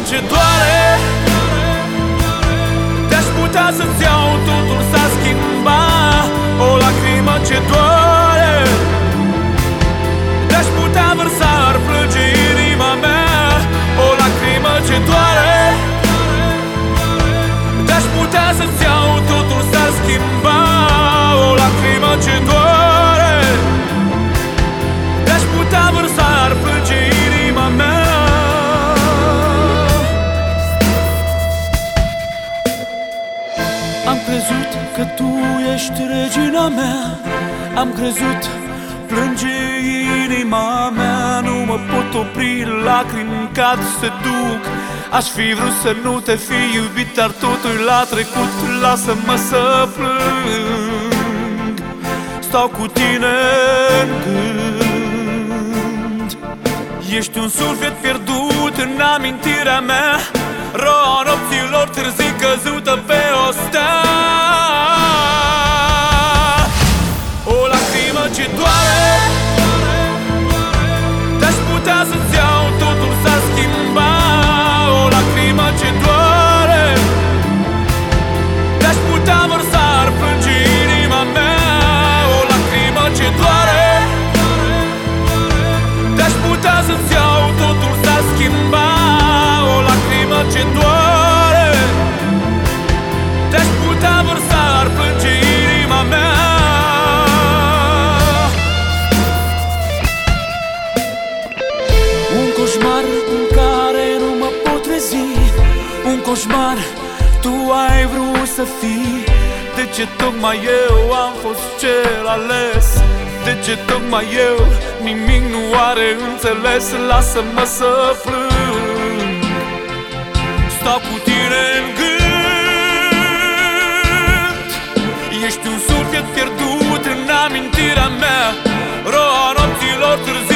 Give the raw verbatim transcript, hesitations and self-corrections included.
ce doare. Te-aș putea să-ți iau, totul s-a schimbat. O lacrimă ce doare. Te-aș putea vărsa, ar plânge inima mea. O lacrimă ce doare. Te-aș putea să-ți iau, totul s-ar schimba. O lacrimă ce doare. Te-aș putea vărsa, ar plânge inima mea. Am crezut că tu ești regina mea. Am crezut, plânge inima mea. Nu mă pot opri, lacrimi cad, se duc. Aș fi vrut să nu te fi iubit, dar totul la trecut. Lasă-mă să plâng, stau cu tine în gând. Ești un suflet pierdut în amintirea mea, roa nopților târzii căzută pe o stea. O lacrimă ce doare. Te-aș putea să-ți iau, totul s-a schimbat. O lacrimă ce doare. Te-aș putea vărsa, ar plânge inima mea. O lacrimă ce doare. Te-aș putea să-ți iau, totul s-a schimbat. O lacrimă ce doare. Te-aș putea vărsa, ar plânge inima mea. Un coșmar în care nu mă pot trezi. Un coșmar, tu ai vrut să fii. De ce tocmai eu am fost cel ales? De ce tocmai eu? Nimic nu are înțeles. Lasă-mă să plâng, stau cu tine în gând. Ești un suflet pierdut în amintirea mea, roa nopților târzii